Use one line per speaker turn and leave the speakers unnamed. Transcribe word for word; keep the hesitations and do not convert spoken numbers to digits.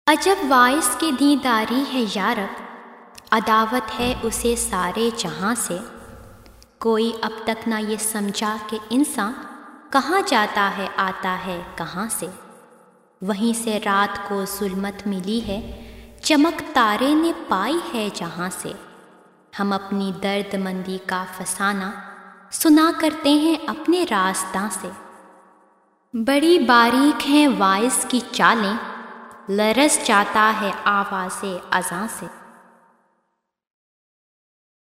अजब वाइस की दीदारी है यारब, अदावत है उसे सारे जहां से। कोई अब तक ना ये समझा कि इंसान कहाँ जाता है आता है कहाँ से। वहीं से रात को जुल्मत मिली है, चमक तारे ने पाई है जहाँ से। हम अपनी दर्दमंदी का फसाना सुना करते हैं अपने रास्ता से। बड़ी बारीक हैं वाइस की चालें, लरस जाता है आवाज़े अज़ां से।